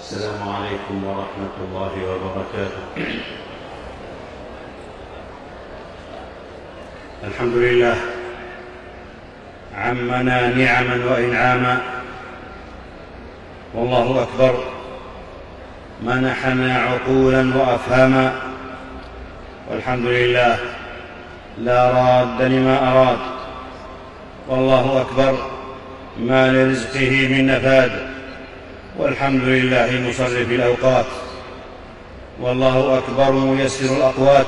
السلام عليكم ورحمة الله وبركاته. الحمد لله عمنا نعما وإنعاما، والله أكبر منحنا عقولا وأفهاما، والحمد لله لا راد لما أراد، والله أكبر ما لرزقه من نفاد، والحمد لله مصرف الأوقات، والله أكبر ميسر الأقوات.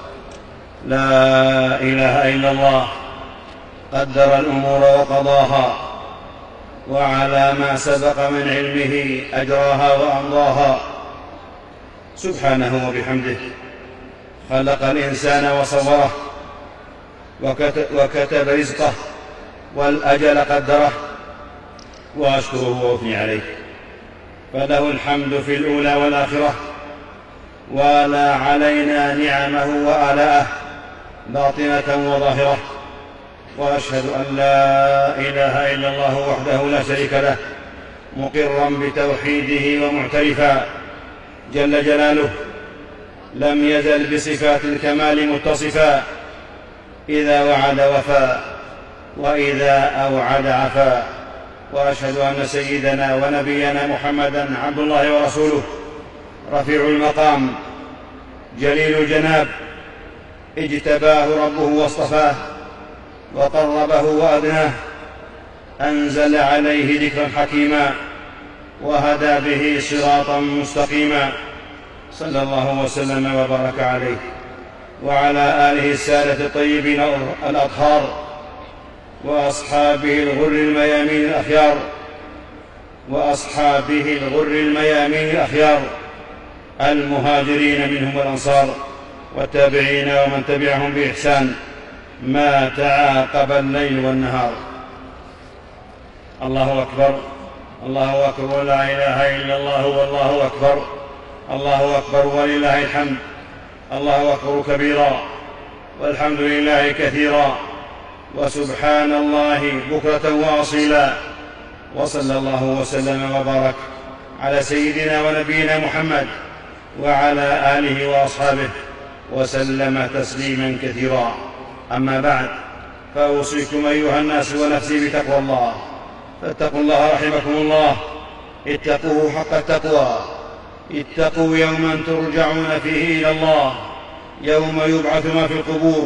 لا إله إلا الله قدر الأمور وقضاها، وعلى ما سبق من علمه أجراها وأمضاها، سبحانه وبحمده. خلق الإنسان وصوره، وكتب رزقه، والأجل قدره، وأشكره وأثني عليه، فله الحمد في الأولى والآخرة، ولا علينا نعمه وآلاءه باطنة وظاهرة. وأشهد أن لا إله إلا الله وحده لا شريك له، مقرا بتوحيده ومعترفا جل جلاله، لم يزل بصفات الكمال متصفا، إذا وعد وفى، وإذا أوعد عفا. وأشهد أن سيدنا ونبينا محمدًا عبد الله ورسوله، رفيع المقام جليل الجناب، اجتباه ربه واصطفاه وقربه وأدناه، أنزل عليه ذكرا حكيما، وهدى به صراطا مستقيما، صلى الله وسلم وبارك عليه وعلى آله السادة الطيبين الأطهار، وأصحابه الغر الميامين الأخيار المهاجرين منهم والأنصار، والتابعين ومن تبعهم بإحسان ما تعاقب الليل والنهار. الله أكبر، الله أكبر، لا إله إلا الله، والله أكبر، الله أكبر ولله الحمد. الله أكبر كبيرا، والحمد لله كثيرا، وسبحان الله بكرة وأصيلا. وصلى الله وسلم وبارك على سيدنا ونبينا محمد وعلى آله وأصحابه وسلم تسليما كثيرا. أما بعد، فأوصيكم أيها الناس ونفسي بتقوى الله، فاتقوا الله رحمكم الله، اتقوه حق التقوى، اتقوا يوما ترجعون فيه إلى الله، يوم يبعث ما في القبور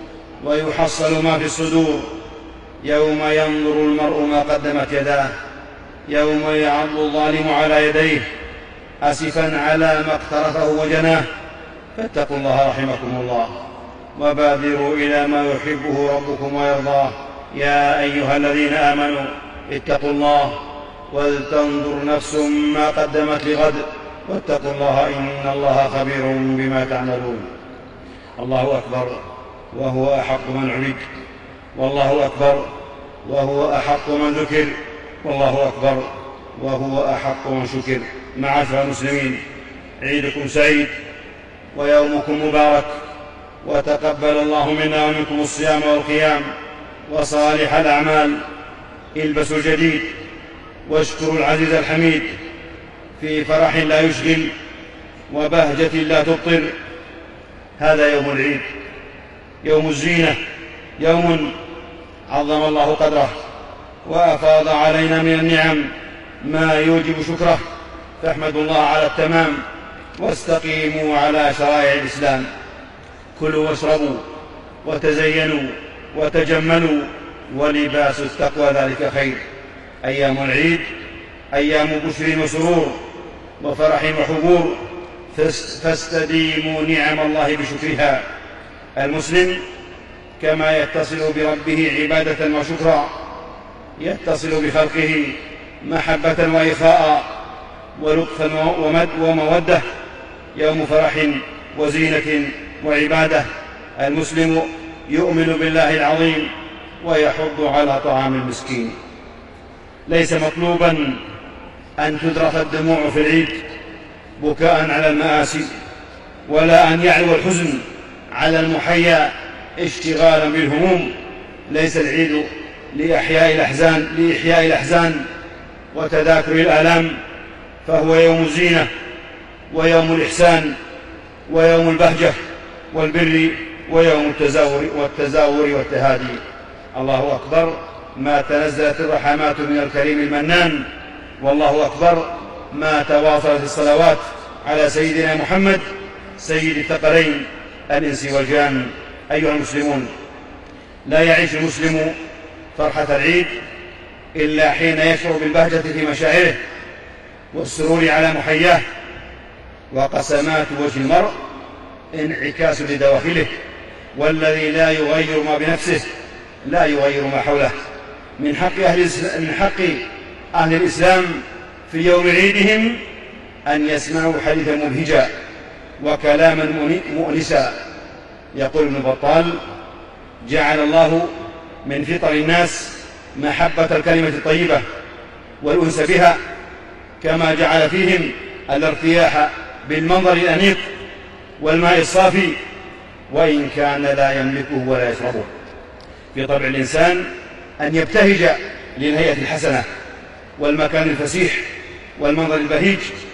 ويحصل ما في الصدور، يوم ينظر المرء ما قدمت يداه، يوم يعض الظالم على يديه أسفا على ما اقترفه وجناه. فاتقوا الله رحمكم الله، وبادروا إلى ما يحبه ربكم ويرضاه. يا أيها الذين آمنوا اتقوا الله ولتنظر نفس ما قدمت لغد، واتقوا الله إن الله خبير بما تعملون. الله أكبر وهو أحق من عبد، والله أكبر وهو أحق من ذكر، والله أكبر وهو أحق من شكر. معاشر المسلمين، عيدكم سعيد ويومكم مبارك، وتقبل الله منا ومنكم الصيام والقيام وصالح الأعمال. البسوا الجديد واشكروا العزيز الحميد في فرح لا يشغل وبهجة لا تبطل. هذا يوم العيد، يوم الزينة، يوم عظم الله قدره وأفاض علينا من النعم ما يوجب شكره، فاحمدوا الله على التمام واستقيموا على شرائع الإسلام. كلوا واشربوا وتزينوا وتجملوا، ولباس التقوى ذلك خير. أيام العيد أيام بشر وسرور وفرح وحبور، فاستديموا نعم الله بشكرها. المسلم كما يتصل بربه عبادة وشكرا، يتصل بخلقه محبة وإخاء ولطفا ومودة. يوم فرح وزينة وعبادة. المسلم يؤمن بالله العظيم ويحض على طعام المسكين. ليس مطلوبا أن تذرف الدموع في العيد بكاء على المآسي، ولا أن يعلو الحزن على المحيا اشتغالا بالهموم. ليس العيد لإحياء الأحزان وتذاكر الآلام، فهو يوم الزينة ويوم الإحسان ويوم البهجة والبر ويوم التزاور والتهادي. الله أكبر ما تنزلت الرحمات من الكريم المنان، والله أكبر ما تواصلت الصلوات على سيدنا محمد سيد الثقلين الإنس والجان. أيها المسلمون، لا يعيش المسلم فرحة العيد إلا حين يشعر بالبهجة في مشاعره والسرور على محياه، وقسمات وجه المرء انعكاس لدواخله، والذي لا يغير ما بنفسه لا يغير ما حوله. من حق أهل الإسلام في يوم عيدهم أن يسمعوا حديثا مبهجا وكلاما مؤنسا. يقول ابن بطال: جعل الله من فطر الناس محبة الكلمة الطيبة والأنس بها، كما جعل فيهم الارتياح بالمنظر الأنيق والماء الصافي، وإن كان لا يملكه ولا يشربه. في طبع الإنسان أن يبتهج للهيئة الحسنة والمكان الفسيح والمنظر البهيج،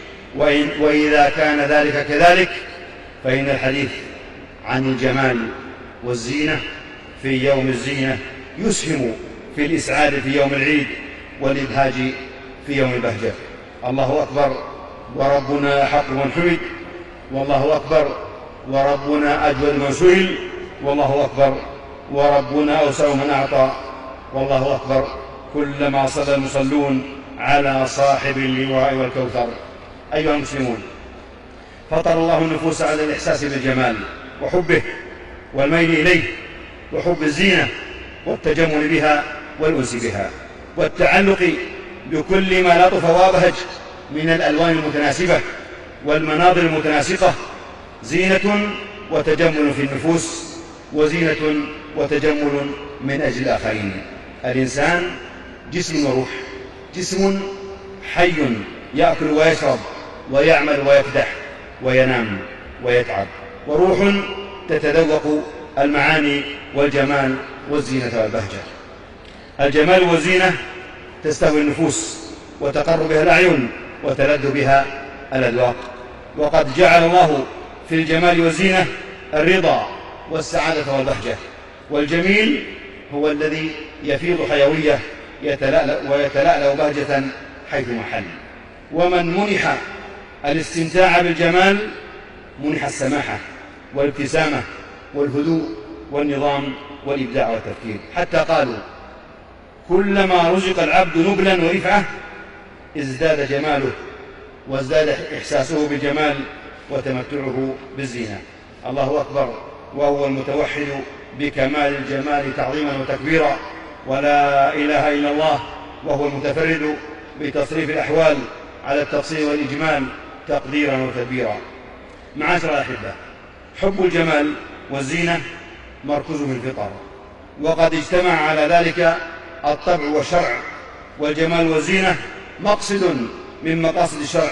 وإذا كان ذلك كذلك فإن الحديث عن الجمال والزينة في يوم الزينة يسهم في الإسعاد في يوم العيد والإبهاج في يوم البهجة. الله أكبر وربنا أحق من حمد، والله أكبر وربنا أجود من سئل، والله أكبر وربنا أوسع من أعطى، والله أكبر كلما صلى المصلون على صاحب اللواء والكوثر. أيها المسلمون، فطر الله النفوس على الإحساس بالجمال وحبه والميل إليه وحب الزينة والتجمل بها والأنس بها والتعلق بكل ما لطف وابهج من الألوان المتناسبة والمناظر المتناسقة. زينة وتجمل في النفوس، وزينة وتجمل من أجل الآخرين. الإنسان جسم وروح، جسم حي يأكل ويشرب ويعمل ويكدح وينام ويتعب، وروح تتذوق المعاني والجمال والزينة والبهجة. الجمال والزينة تستهوي النفوس وتقر بها الأعين وتلذ بها الأذواق، وقد جعل الله في الجمال والزينة الرضا والسعادة والبهجة. والجميل هو الذي يفيض حيوية ويتلألأ بهجة حيث محل. ومن منح الاستمتاع بالجمال منح السماحة والابتسامة والهدوء والنظام والإبداع والتفكير، حتى قالوا: كلما رزق العبد نبلا ورفعة ازداد جماله وازداد إحساسه بالجمال وتمتعه بالزينة. الله أكبر، وهو المتوحد بكمال الجمال تعظيما وتكبيرا، ولا إله إلا الله، وهو المتفرد بتصريف الأحوال على التفصيل والإجمال تقديرا وتدبيرا. معاشر الأحبة، حب الجمال والزينة مركوز في الفطر، وقد اجتمع على ذلك الطبع والشرع. والجمال والزينة مقصد من مقاصد الشرع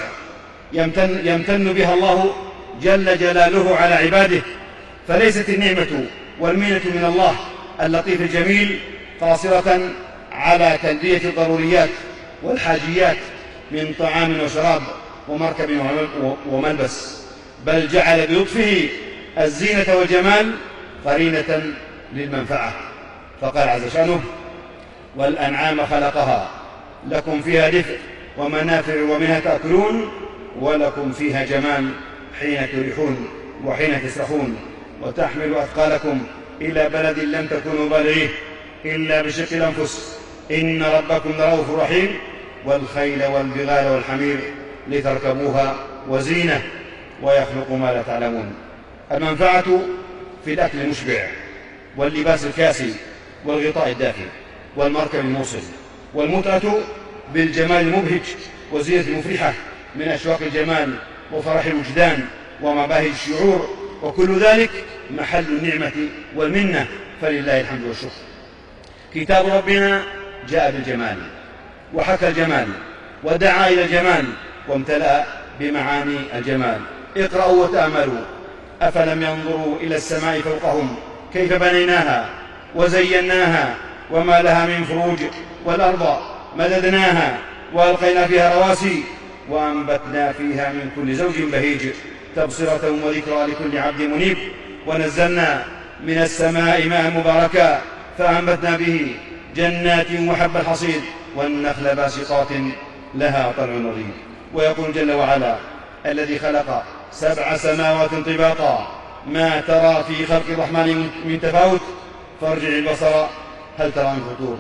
يمتن بها الله جل جلاله على عباده، فليست النعمة والمنة من الله اللطيف الجميل قاصرة على تلبية الضروريات والحاجيات من طعام وشراب ومركب وملبس، بل جعل بلطفه الزينة والجمال قرينة للمنفعة، فقال عز شأنه: والأنعام خلقها لكم فيها دفء ومنافع ومنها تأكلون ولكم فيها جمال حين تريحون وحين تسرحون وتحمل أثقالكم إلى بلد لم تكونوا بالغيه إلا بشق الأنفس إن ربكم لرؤوف رحيم والخيل والبغال والحمير لتركبوها وزينة ويخلق ما لا تعلمون. المنفعة في الأكل المشبع واللباس الكاسي والغطاء الدافئ والمركب الموصل، والمتعة بالجمال المبهج والزينة المفرحة من أشواق الجمال وفرح الوجدان ومباهج الشعور، وكل ذلك محل النعمة والمنة، فلله الحمد والشكر. كتاب ربنا جاء بالجمال وحكى الجمال ودعا إلى الجمال وامتلأ بمعاني الجمال. اقرأوا وتأملوا: أفلم ينظروا إلى السماء فوقهم كيف بنيناها وزيناها وما لها من فروج، والأرض مددناها وألقينا فيها رواسي وأنبتنا فيها من كل زوج بهيج تبصرة وذكرى لكل عبد منيب. ونزلنا من السماء ماء مباركا فأنبتنا به جنات وحب الحصيد والنخل باسقات لها طلع نضيد. ويقول جل وعلا: الذي خلق 7 سماوات طباقا ما ترى في خلق الرحمن من تفاوت فارجع البصر هل ترى من فطور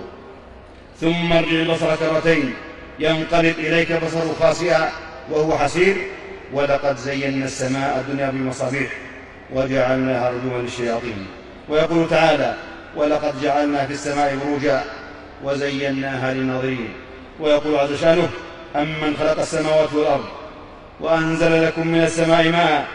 ثم ارجع البصر كرتين ينقلب إليك بصر خاسئا وهو حسير ولقد زينا السماء الدنيا بمصابيح وجعلناها رجوما للشياطين. ويقول تعالى: ولقد جعلنا في السماء بروجا وزيناها للناظرين. ويقول عز شانه: أمن خلق السماوات والأرض وأنزل لكم من السماء ماء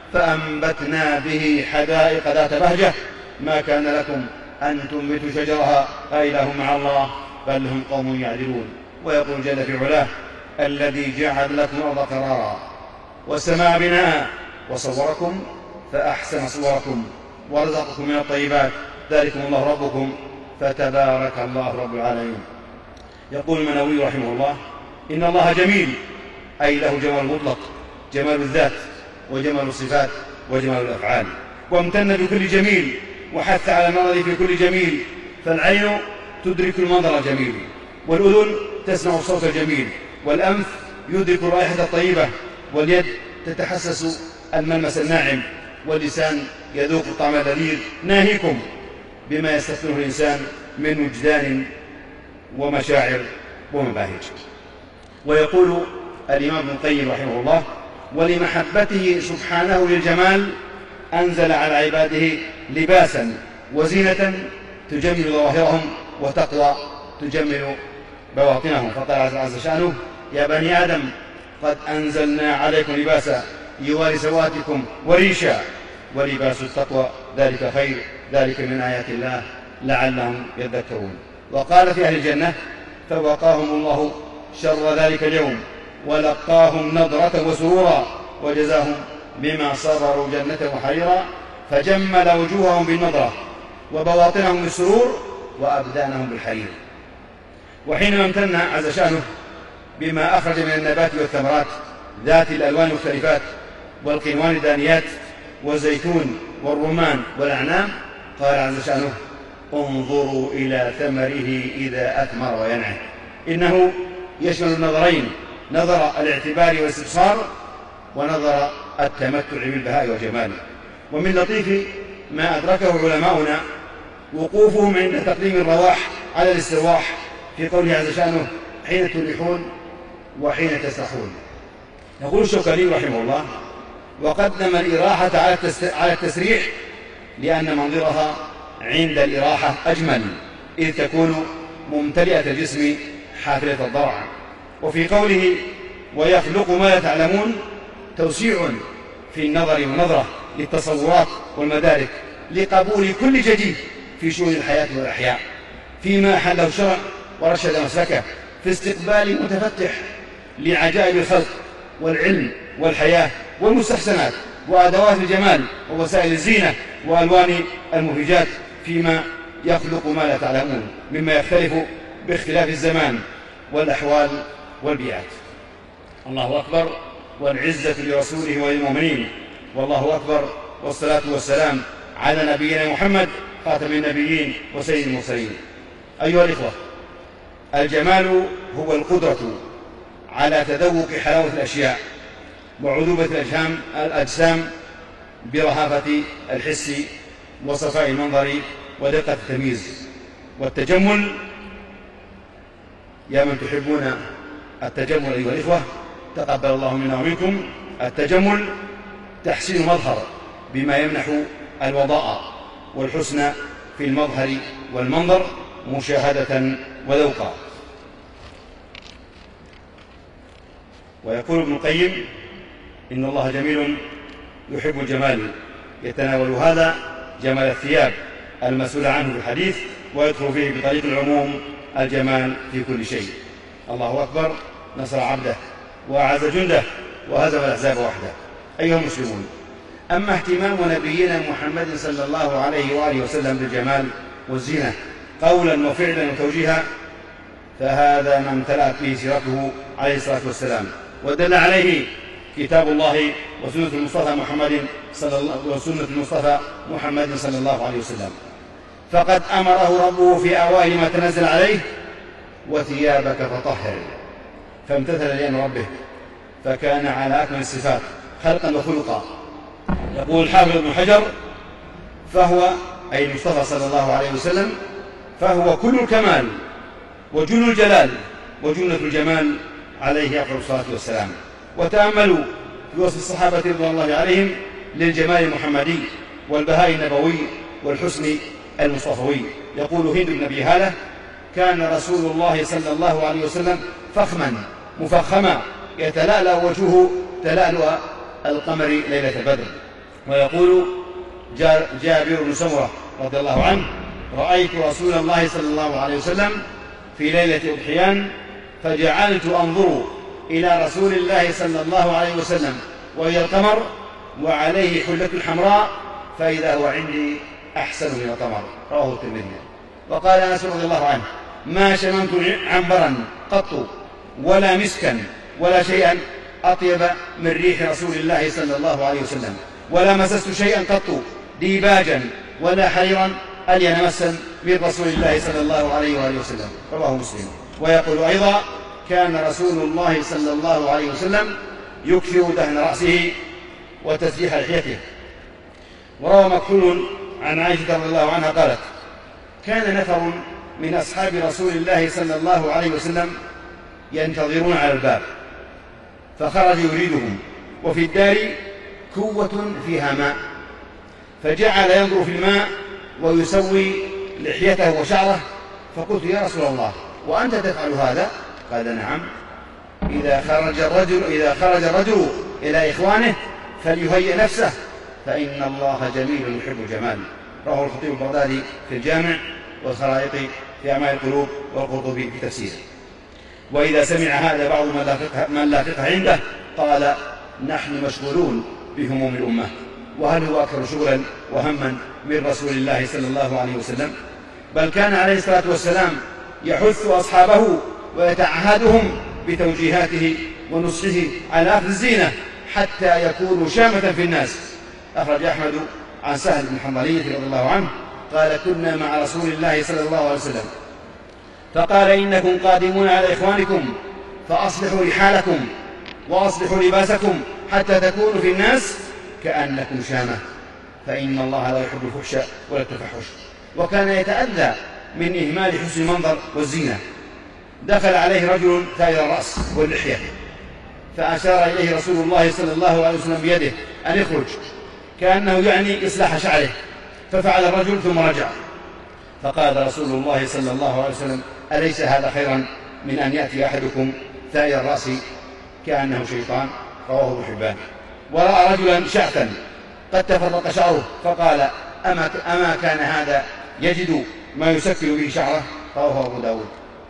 فأنبتنا به حدائق ذات بهجة ما كان لكم أن تنبتوا شجرها أإله مع الله بل هم قوم يعدلون. ويقول جل في علاه: الذي جعل لكم الأرض قرارا والسماء بناء وصوركم فأحسن صوركم ورزقكم من الطيبات ذلكم الله ربكم فتبارك الله رب العالمين. يقول المنووي رحمه الله: إن الله جميل، أي له جمال مطلق، جمال الذات وجمال الصفات وجمال الأفعال، وامتن بكل جميل وحث على النظر في كل جميل، فالعين تدرك المنظر الجميل، والأذن تسمع الصوت الجميل، والأنف يدرك الرائحة الطيبة، واليد تتحسس الملمس الناعم، واللسان يذوق الطعم اللذيذ. ناهيكم بما يستثمره الإنسان من وجدان ومشاعر ومباهج. ويقول الإمام ابن القيم رحمه الله: ولمحبته سبحانه للجمال أنزل على عباده لباسا وزينة تجمل ظواهرهم وتقوى تجمل بواطنهم. فقال عز شأنه: يا بني آدم قد أنزلنا عليكم لباسا يواري سواتكم وريشا ولباس التقوى ذلك خير ذلك من آيات الله لعلهم يذكرون. وقال في أهل الجنة: فوقاهم الله شر ذلك اليوم ولقاهم نضرة وسرورا وجزاهم بما صبروا جنة وحريرا فجمل وجوههم بالنضرة وبواطنهم بالسرور وأبدانهم بالحرير. وحينما امتن عز شأنه بما أخرج من النبات والثمرات ذات الألوان المختلفات والقنوان الدانيات والزيتون والرمان والأعناب قال عز شأنه: انظروا إلى ثمره إذا أثمر وينعم. إنه يشمل النظرين: نظر الاعتبار والاستبصار ونظر التمتع بالبهاء والجمال. ومن لطيف ما أدركه علماؤنا وقوفهم عند تقديم الرواح على الاسترواح في قوله عز شأنه: حين تريحون وحين تسرحون. يقول الشوكاني رحمه الله: وقدم الإراحة على التسريح لأن منظرها عند الإراحة أجمل إذ تكون ممتلئة الجسم حافلة الضرع. وفي قوله: ويخلق ما لا تعلمون توسيع في النظر والنظرة للتصورات والمدارك لقبول كل جديد في شؤون الحياة والأحياء فيما أحله الشرع ورشد مسلكه في استقبال متفتح لعجائب الخلق والعلم والحياة والمستحسنات وأدوات الجمال ووسائل الزينة وألوان المبهجات فيما يخلق ما لا تعلمون مما يختلف باختلاف الزمان والأحوال والبيئات. الله أكبر والعزة لرسوله وللمؤمنين، والله أكبر والصلاة والسلام على نبينا محمد خاتم النبيين وسيد المرسلين. أيها الإخوة، الجمال هو القدرة على تذوق حلاوة الأشياء وعذوبة الأجسام برهافة الحس وصفاء المنظر ودقة التمييز. والتجمل يا من تحبون التجمل أيها الإخوة تقبل الله منا ومنكم، التجمل تحسين مظهر بما يمنح الوضاء والحسن في المظهر والمنظر مشاهدة وذوقا. ويقول ابن القيم: إن الله جميل يحب الجمال، يتناول هذا جمال الثياب المسؤول عنه في الحديث ويدخل فيه بطريق العموم الجمال في كل شيء. الله أكبر، نصر عبده وأعز جنده وهزم الأحزاب وحده. أيها المسلمون، أما اهتمام نبينا محمد صلى الله عليه وآله وسلم بالجمال والزينة قولا وفعلا وتوجيها فهذا ما امتلأت به سيرته عليه الصلاة والسلام ودل عليه كتاب الله وسنة المصطفى محمد صلى الله عليه وسلم. فقد أمره ربه في أوائل ما تنزل عليه: وثيابك فطهر، فامتثل لأمر ربه، فكان على أكمل الصفات خلقا وخلقا. يقول الحافظ ابن حجر: فهو أي المصطفى صلى الله عليه وسلم فهو كل الكمال وجل الجلال وجنة الجمال عليه أفضل الصلاة والسلام. وتأملوا في وصف الصحابة رضوان الله عليهم للجمال المحمدي والبهاء النبوي والحسن المصطفوي. يقول هند بن أبي هالة: كان رسول الله صلى الله عليه وسلم فخما مفخما يتلألأ وجهه تلألؤ القمر ليلة البدر. ويقول جابر بن سمرة رضي الله عنه: رأيت رسول الله صلى الله عليه وسلم في ليلة أضحيان فجعلت أنظر إلى رسول الله صلى الله عليه وسلم وإلى القمر وعليه حلة حمراء فإذا هو عندي أحسن من القمر. رواه الترمذي. وقال أنس رضي الله عنه: ما شممت عنبرا قط ولا مسكا ولا شيئا أطيب من ريح رسول الله صلى الله عليه وسلم، ولا مسست شيئا قط ديباجا ولا حريرا ألين مسا من رسول الله صلى الله عليه وآله وسلم. رواه مسلم. ويقول أيضا: كان رسول الله صلى الله عليه وسلم يكثر دهن رأسه وتسريح لحيته. وروى مكحول عن عائشة رضي الله عنها قالت: كان نفر من أصحاب رسول الله صلى الله عليه وسلم ينتظرون على الباب، فخرج يريدهم، وفي الدار كوة فيها ماء، فجعل ينظر في الماء ويسوي لحيته وشعره. فقلت: يا رسول الله، وأنت تفعل هذا؟ قال: نعم. إذا خرج الرجل إلى إخوانه فليهيئ نفسه، فإن الله جميل يحب الجمال. رواه الخطيب البغدادي في الجامع، والخرائط في أعمال القلوب، والقرطبي في تفسيره. وإذا سمع هذا بعض من لا فقه عنده قال: نحن مشغولون بهموم الأمة، وهل هو أكثر شغلا وهما من رسول الله صلى الله عليه وسلم؟ بل كان عليه الصلاة والسلام يحث أصحابه ويتعهدهم بتوجيهاته ونصحه على أخذ الزينة حتى يكونوا شامة في الناس. أخرج أحمد عن سهل بن حنظلية رضي الله عنه قال: كنا مع رسول الله صلى الله عليه وسلم فقال: إنكم قادمون على إخوانكم فأصلحوا رحالكم وأصلحوا لباسكم حتى تكونوا في الناس كأنكم شامة، فإن الله لا يحب الفحش ولا التفحش. وكان يتأذى من إهمال حسن المنظر والزينة. دخل عليه رجل ثائر الرأس واللحية، فأشار إليه رسول الله صلى الله عليه وسلم بيده أن يخرج، كأنه يعني إصلاح شعره، ففعل الرجل ثم رجع. فقال رسول الله صلى الله عليه وسلم: أليس هذا خيرا من أن يأتي أحدكم ثائر الرأس كأنه شيطان؟ رواه ابن حبان. ورأى رجلا شعثا قد تفرق شعره فقال: أما كان هذا يجد ما يسكن به شعره؟ رواه أبو داود.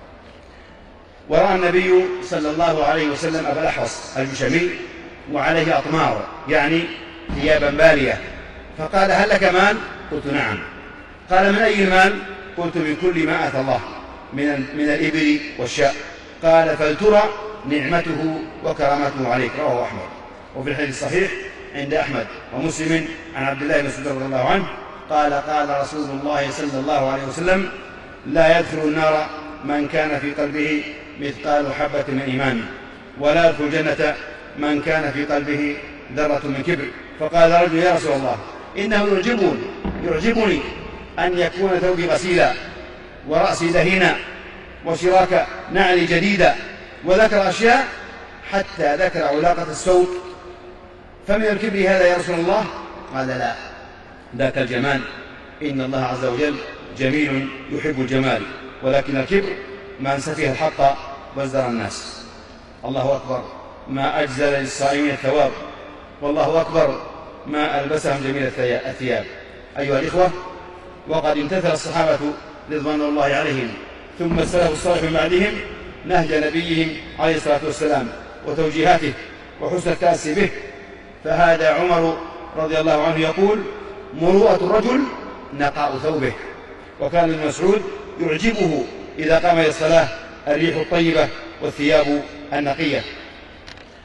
ورأى النبي صلى الله عليه وسلم أبا الأحوص الجشمي وعليه أطمار، يعني ثيابا بالية، فقال: هل لك مال؟ قلت: نعم. قال: من أي المال؟ قلت: من كل ما آتى الله من الإبل والشاء. قال: فلترى نعمته وكرامته عليك. رواه أحمد. وفي الحديث الصحيح عند أحمد ومسلم عن عبد الله بن مسعود رضي الله عنه قال: قال رسول الله صلى الله عليه وسلم: لا يدخل النار من كان في قلبه مثقال حبة من إيمان، ولا يدخل الجنة من كان في قلبه ذرة من كبر. فقال رجل: يا رسول الله، إنه يعجبني أن يكون ثوبي غسيلا ورأسي دهينا وشراك نعلي جديدة، وذكر أشياء حتى ذكر علاقة الصوت. فمن الكبر هذا يا رسول الله؟ قال: لا، ذاك الجمال، إن الله عز وجل جميل يحب الجمال، ولكن الكبر من سفه الحق وازدرى الناس. الله أكبر ما أجزل للصائمين الثواب، والله أكبر ما ألبسهم جميل الثياب. أيها الإخوة، وقد امتثل الصحابة رضوان الله عليهم ثم السلف الصالح من بعدهم نهج نبيهم عليه الصلاة والسلام وتوجيهاته وحسن التأسي به. فهذا عمر رضي الله عنه يقول: مروءة الرجل نقاء ثوبه. وكان ابن مسعود يعجبه إذا قام إلى الصلاة الريح الطيبة والثياب النقية.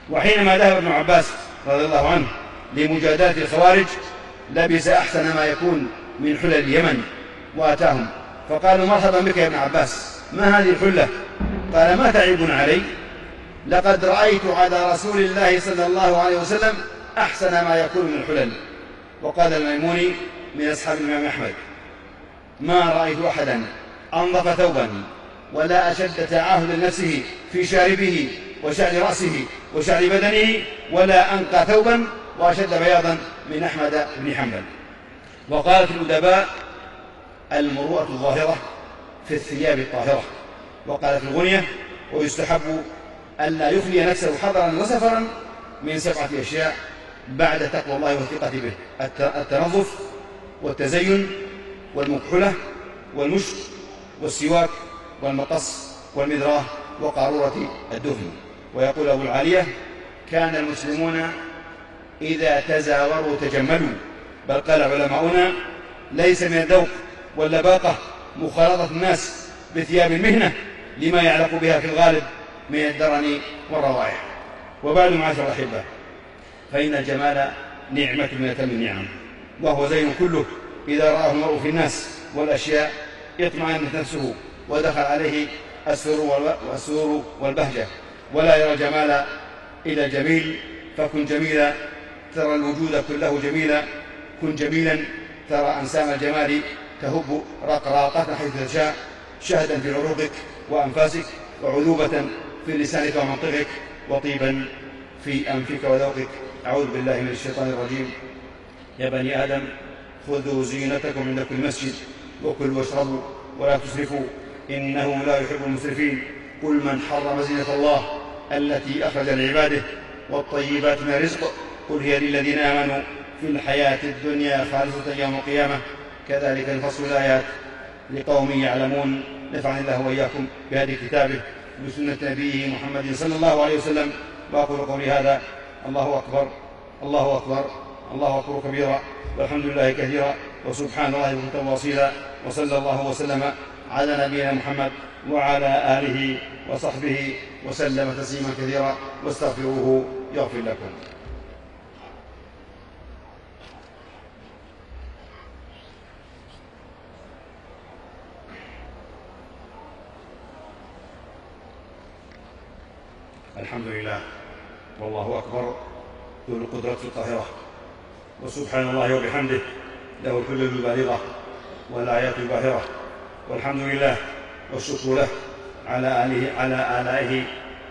وحينما ذهب ابن عباس رضي الله عنه لمجادلة الخوارج لبس أحسن ما يكون من حلل اليمن وأتاهم، فقالوا مرحبا بك يا ابن عباس، ما هذه الحلة؟ قال ما تعيبون علي؟ لقد رأيت على رسول الله صلى الله عليه وسلم أحسن ما يكون من الحلل. وقال الميموني من أصحاب الإمام أحمد: ما رأيت أحدا أنظف ثوبا ولا أشد تعاهد لنفسه في شاربه وشعر رأسه وشعر بدنه ولا أنقى ثوبا وأشد بياضا من أحمد بن حنبل. وقالت الأدباء: المروءة الظاهرة في الثياب الطاهرة. وقال في الغنية: ويستحب ألا يخلي نفسه حضرا وسفرا من 7 أشياء بعد تقوى الله والثقة به: التنظف والتزين والمكحلة والمشط والسواك والمقص والمذراه وقارورة الدهن. ويقول أبو العالية: كان المسلمون إذا تزاوروا تجملوا، بل قال علماؤنا: ليس من الذوق واللباقة مخالطة الناس بثياب المهنة لما يعلق بها في الغالب من الدرن والروائح. وبعد معاشر الأحبة، فإن الجمال نعمة من أتم النعم، وهو زين كله إذا رآه المرء في الناس والأشياء اطمأنت نفسه ودخل عليه السرور والبهجة. ولا يرى الجمال إلى الجميل، فكن جميلا ترى الوجود كله جميلا، كن جميلا ترى أنسام الجمال تهب رقراقة حيث تشاء، شهدا في عروقك وأنفاسك، وعذوبة في لسانك ومنطقك، وطيبا في أنفك وذوقك. أعوذ بالله من الشيطان الرجيم. يا بني آدم خذوا زينتكم عند كل مسجد وكلوا واشربوا ولا تسرفوا إنه لا يحب المسرفين. قل من حرم زينة الله التي أخرج لعباده والطيبات من الرزق قل هي للذين آمنوا في الحياة الدنيا خالصة يوم القيامة. كذلك نفصل الآيات لقوم يعلمون. نفعني الله وإياكم بهذه كتابه بسنة نبيه محمد صلى الله عليه وسلم. وأقول قولي هذا: الله أكبر الله أكبر الله أكبر كبيرا، والحمد لله كثيرا، وسبحان الله بكرة واصيلا، وصلى الله وسلم على نبينا محمد وعلى آله وصحبه وسلم تسليما كثيرا، واستغفروه يغفر لكم. الحمد لله والله أكبر ذو القدرة القاهرة، وسبحان الله وبحمده له الكل البالغة والآيات الباهرة. والحمد لله والشكر له على آلائه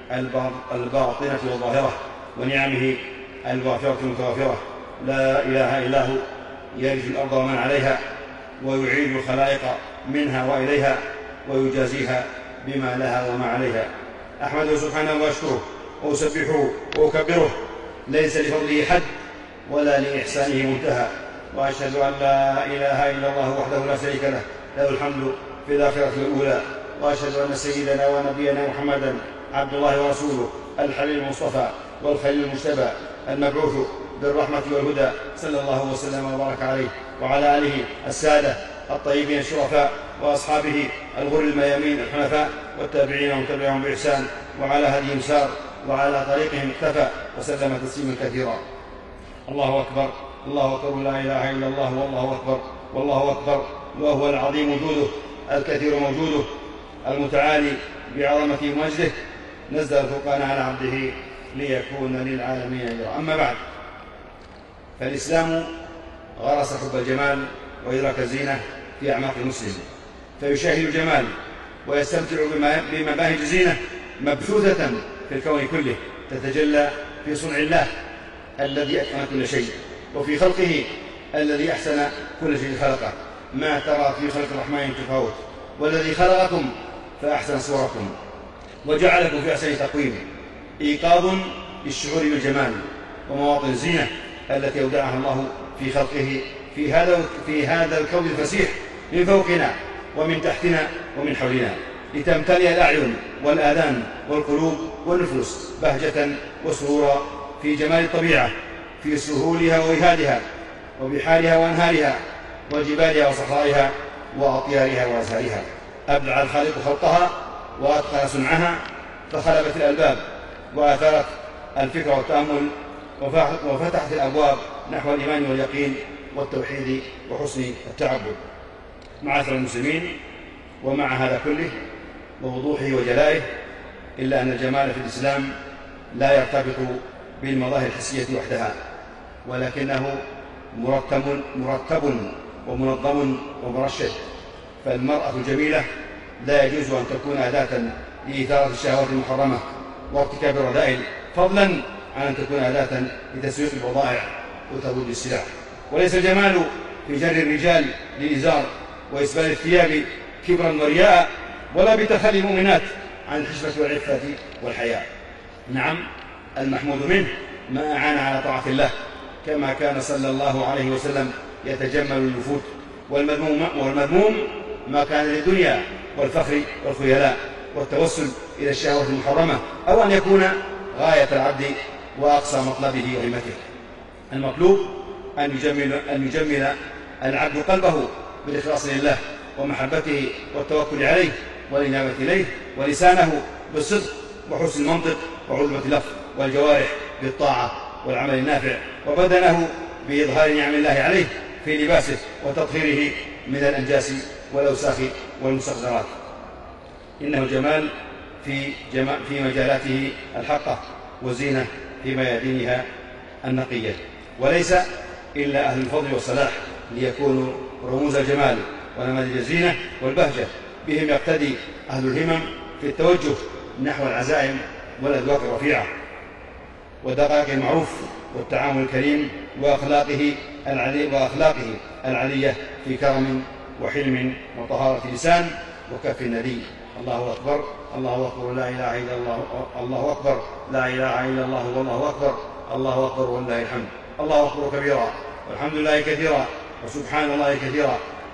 الباطنة والظاهرة ونعمه الوافرة المتوافرة. لا إله إلا هو يرث الأرض ومن عليها ويعيد الخلائق منها وإليها ويجازيها بما لها وما عليها. أحمده سبحانه وأشكره وأسبحه وأكبره، ليس لفضله حد ولا لإحسانه منتهى. وأشهد أن لا إله إلا الله وحده لا شريك له، له الحمد في الآخرة الأولى. وأشهد أن سيدنا ونبينا محمدا عبد الله ورسوله، الحبيب المصطفى والخليل المجتبى، المبعوث بالرحمة والهدى، صلى الله وسلم وبارك عليه وعلى آله السادة الطيبين الشرفاء، وأصحابه الغر الميامين الحنفاء، والتابعين ومن تبعهم بإحسان، وعلى هديهم سار، وعلى طريقهم اكتفى، وسلم تسليما كثيرا. الله أكبر الله أكبر، لا إله إلا الله، والله أكبر والله أكبر. وهو العظيم وجوده، الكثير موجوده، المتعالي بعظمته ومجده، نزل الفرقان على عبده ليكون للعالمين نذيرا. أما بعد، فالإسلام غرس حب الجمال وإدراك الزينة في أعماق المسلم، فيشاهد الجمال ويستمتع بمباهج الزينة مبثوثة في الكون كله، تتجلى في صنع الله الذي أتقن كل شيء، وفي خلقه الذي أحسن كل شيء خلقه. ما ترى في خلق الرحمن تفاوت، والذي خلقكم فأحسن صوركم وجعلكم في أحسن تقويم. إيقاظ للشعور بالجمال ومواطن الزينة التي أودعها الله في خلقه في هذا الكون الفسيح، من فوقنا ومن تحتنا ومن حولنا، لتمتلئ الأعين والآذان والقلوب والنفوس بهجة وسرورا في جمال الطبيعة، في سهولها ووهادها، وبحارها وأنهارها، وجبالها وصحرائها، وأطيارها وأزهارها. أبدع الخالق خلقها وأتقن صنعها، فخلبت الألباب وآثرت الفكر والتأمل، وفتحت الأبواب نحو الإيمان واليقين والتوحيد وحسن التعبد. معاشر المسلمين، ومع هذا كله ووضوحه وجلائه، إلا أن الجمال في الإسلام لا يرتبط بالمظاهر الحسية وحدها، ولكنه مرتب ومنظم ومرشد. فالمرأة الجميلة لا يجوز أن تكون أداة لإثارة الشهوات المحرمة وارتكاب الرذائل، فضلا عن أن تكون أداة لتسويق البضائع وترويج السلع. وليس الجمال في جر الرجال للإزار وإسبال الثياب كبرا ورياء، ولا بتخلي المؤمنات عن الحشمة والعفة والحياء. نعم، المحمود منه ما أعان على طاعة الله، كما كان صلى الله عليه وسلم يتجمل الوفود. والمذموم ما كان للدنيا والفخر والخيلاء والتوسل إلى الشهوة المحرمة، أو أن يكون غاية العبد وأقصى مطلبه وهمته. المطلوب أن يجمل العبد قلبه بالإخلاص لله ومحبته والتوكل عليه والإنابة إليه، ولسانه بالصدق وحسن المنطق وعلمة اللفظ، والجوارح بالطاعة والعمل النافع، وبدنه بإظهار نعم الله عليه في لباسه وتطهيره من الأنجاس والأوساخ والمستقذرات. إنه الجمال في مجالاته الحقة، وزينة في ميادينها النقية، وليس إلا أهل الفضل والصلاح ليكونوا رموز الجمال ونماذج الزينة والبهجة. بهم يقتدي أهل الهمم في التوجه نحو العزائم والأذواق الرفيعة ودقائق المعروف والتعامل الكريم وأخلاقه العلية في كرم وحلم وطهارة لسان وكف ندي. الله أكبر، الله أكبر، لا إله إلا الله، الله أكبر، لا إله إلا الله، والله أكبر، الله أكبر ولله الحمد. الله أكبر كبيرا، والحمد لله كثيرا، وسبحان الله كثيرا.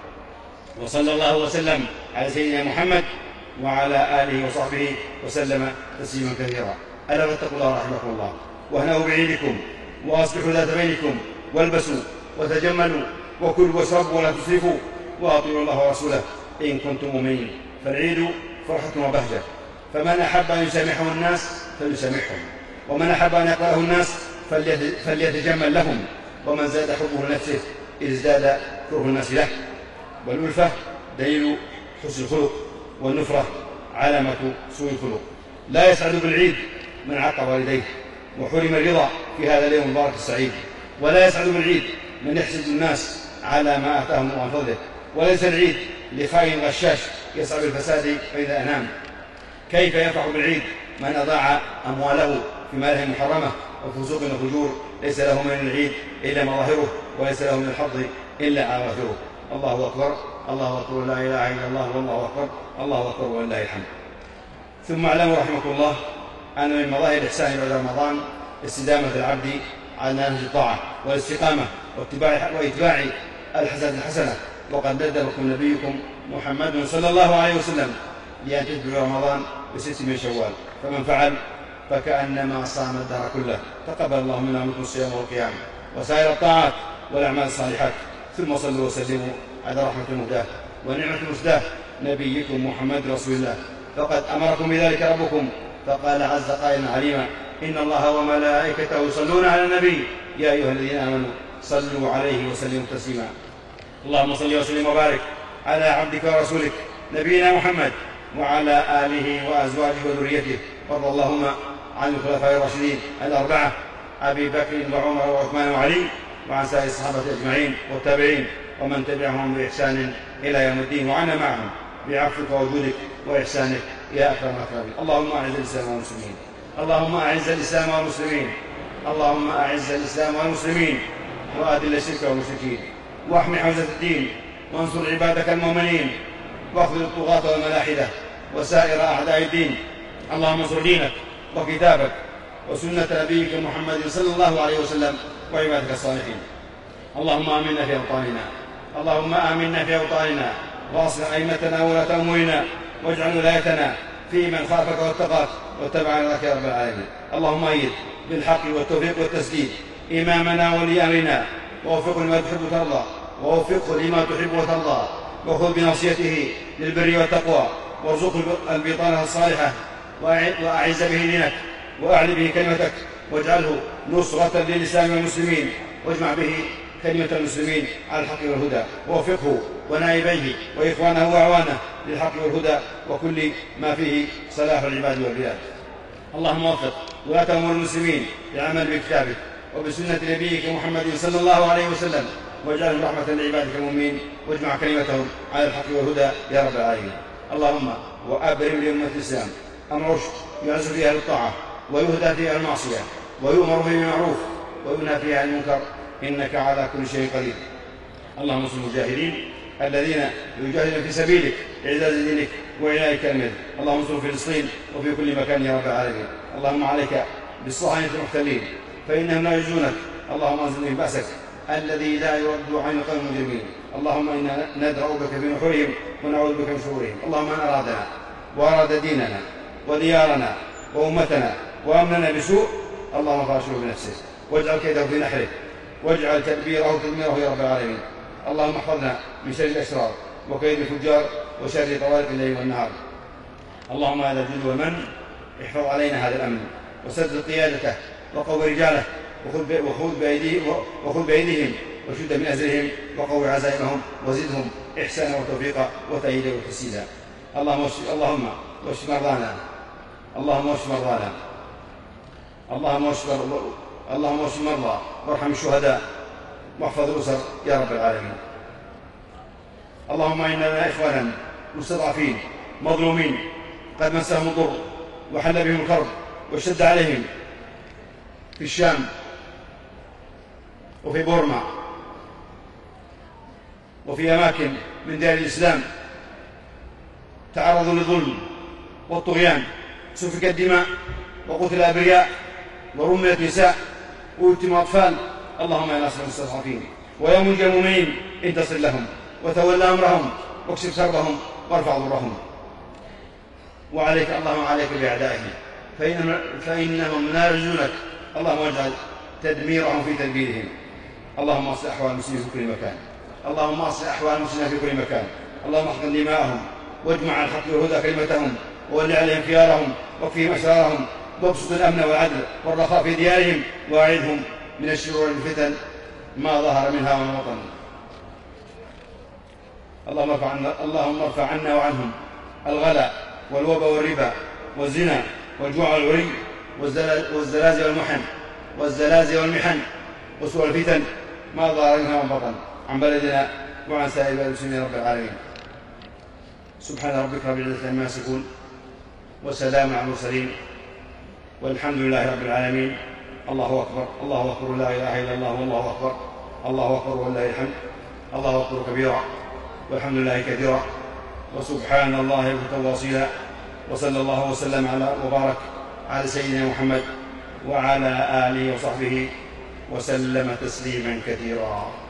وصلى الله وسلم على سيدنا محمد وعلى آله وصحبه وسلم تسليما كثيرا. ألا فاتقوا الله رحمكم الله، واهنأوا بعيدكم، وأصلحوا ذات بينكم، والبسوا وتجملوا، وكلوا واشربوا ولا تسرفوا، وأطيعوا الله ورسوله إن كنتم مؤمنين. فالعيد فرحة وبهجة، فمن أحب أن يسامحه الناس فليسامحهم، ومن أحب أن يقرأه الناس فليتجمل لهم، ومن زاد حبه لنفسه ازداد كره الناس له. والألفة دليل حسن الخلق، والنفرة علامة سوء الخلق. لا يسعد بالعيد من عاق والديه وحرم الرضا في هذا اليوم المبارك السعيد، ولا يسعد بالعيد من يحسد الناس على ما آتاهم الله من فضله. وليس العيد لخائن غشاش يسعى بالفساد فإذا أنام. كيف يفرح بالعيد من أضاع أمواله في ماله المحرمة وفسوق وفجور؟ ليس له من العيد إلا مظاهره، وليس له من الحظ إلا أواخره. الله أكبر، الله أكبر، لا إله إلا الله، والله أكبر، الله أكبر ولله الحمد. ثم اعلموا رحمكم الله أن من مظاهر الإحسان بعد رمضان استدامة العبد على نهج الطاعة والاستقامة وإتباع الحسنة. وقد ندبكم نبيكم محمد صلى الله عليه وسلم لأن تتبعوا رمضان ب6 من شوال، فمن فعل فكأنما صام الدهر كله. تقبل الله منا ومنكم الصيام والقيام وسائر الطاعات والأعمال الصالحات. ثم صلوا وسلموا على رحمة المهداة ونعمة المسداة نبيكم محمد رسول الله، فقد أمركم بذلك ربكم، فقال عز قائلا عليما: إن الله وملائكته يصلون على النبي يا أيها الذين آمنوا صلوا عليه وسلموا تسليما. اللهم صل وسلم وبارك على عبدك ورسولك نبينا محمد وعلى آله وأزواجه وذريته. وارض اللهم عن الخلفاء الراشدين الأربعة أبي بكر وعمر وعثمان وعلي، وعن سائر الصحابة أجمعين والتابعين ومن تبعهم بإحسان إلى يوم الدين، وعنا معهم بعفوك وجودك وإحسانك يا أكرم الأكرمين. اللهم أعز الإسلام والمسلمين، اللهم أعز الإسلام والمسلمين، اللهم أعز الإسلام والمسلمين، وأذل الشرك والمشركين، واحمِ حوزة الدين، وانصر عبادك المؤمنين، واخذل الطغاة والملاحدة وسائر أعداء الدين. اللهم انصر دينك وكتابك وسنة نبيك محمد صلى الله عليه وسلم وعبادك الصالحين. اللهم آمنا في أوطاننا، اللهم آمنا في أوطاننا، واصلح أئمتنا وولاة أمورنا، واجعل ولايتنا في من خافك واتقاك واتبع رضاك يا رب العالمين. اللهم أيد بالحق والتوفيق والتسديد إمامنا ولي أمرنا، ووفقه لما تحب وترضى، ووفقه لما تحب وترضى، وخذ بنصيته للبر والتقوى، وارزقه البطانة الصالحة، وأعز به دينك، وأعل به كلمتك، واجعله نصرة للإسلام والمسلمين، واجمع به كلمة المسلمين على الحق والهدى، ووفقه ونائبيه وإخوانه وأعوانه للحق والهدى وكل ما فيه صلاح العباد والبلاد. اللهم وفق ولاة أمور المسلمين للعمل بكتابك وبسنة نبيك محمد صلى الله عليه وسلم، واجعلهم رحمة لعبادك المؤمنين، واجمع كلمتهم على الحق والهدى يا رب العالمين. اللهم وأبرم لأمة الإسلام أمر رشد يعز فيها للطاعة ويهدى فيها المعصية ويؤمر به بالمعروف وينهى فيها عن المنكر، إنك على كل شيء قدير. اللهم انصر المجاهدين الذين يجاهدون في سبيلك لإعزاز دينك وإعلاء كلمتك. اللهم انصر فلسطين وفي كل مكان يا رب العالمين. اللهم عليك بالصهاينة المحتلين فإنهم لا يجزونك. اللهم انزل بهم بأسك الذي لا يرد عن القوم المجرمين. اللهم إنا ندرأ بك في نحورهم ونعوذ بك من شرورهم. اللهم من أرادنا وأراد ديننا وديارنا وأمتنا وأمننا بسوء اللهم فاشله بنفسه واجعل كيده في نحره واجعل تدبيره تدميره يا رب العالمين. اللهم احفظنا من شر الأشرار وكيد الفجار وشر طوارق الليل والنهار. اللهم هذا الجند والمن احفظ علينا هذا الأمن وسدد قيادته وقوي رجاله وخذ بأيديهم وشد من أزرهم وقوي عزائمهم وزدهم إحسانا وتوفيقا وتأييدا وتسديدا. اللهم واشف مرضانا اللهم واشف مرضانا اللهم واشف مرضى وارحم الشهداء واحفظ الأسر يا رب العالمين. اللهم إن لنا إخوانا مستضعفين مظلومين قد مسهم الضر وحل بهم الكرب واشتد عليهم في الشام وفي بورما وفي أماكن من ديار الإسلام، تعرضوا للظلم والطغيان، سفك الدماء وقتل أبرياء ورميت نساء ويتم أطفال. اللهم يا ناصر المستضعفين ويا منجي المؤمنين انتصر لهم وتولى أمرهم واكشف شرهم وارفع ضرهم. وعليك اللهم عليك بأعدائهم فإنهم لا يرجونك. اللهم اجعل تدميرهم في تدبيرهم. اللهم اصلح أحوال المسلمين في كل مكان. اللهم اصلح أحوال المسلمين في كل مكان. اللهم احقن دماءهم واجمع على الحق والهدى كلمتهم وول عليهم خيارهم واكفهم أسرارهم وابسط الأمن والعدل والرخاء في ديارهم واعذهم من الشرور والفتن ما ظهر منها وما بطن. اللهم ارفع عنا وعنهم الغلا والوبا والربا والزنا والجوع والعري والزلازل والمحن وسوء الفتن ما ظهر منها وما بطن عن بلدنا وعن سائر بلاد المسلمين رب العالمين. سبحان ربك رب العزة عما يصفون وسلام على المرسلين والحمد لله رب العالمين. الله أكبر الله أكبر لا إله إلا الله والله أكبر الله أكبر ولله الحمد. الله أكبر كبيرا والحمد لله كثيرا وسبحان الله بكرة واصيلا. وصلى الله وسلم على وبارك على سيدنا محمد وعلى آله وصحبه وسلم تسليما كثيرا.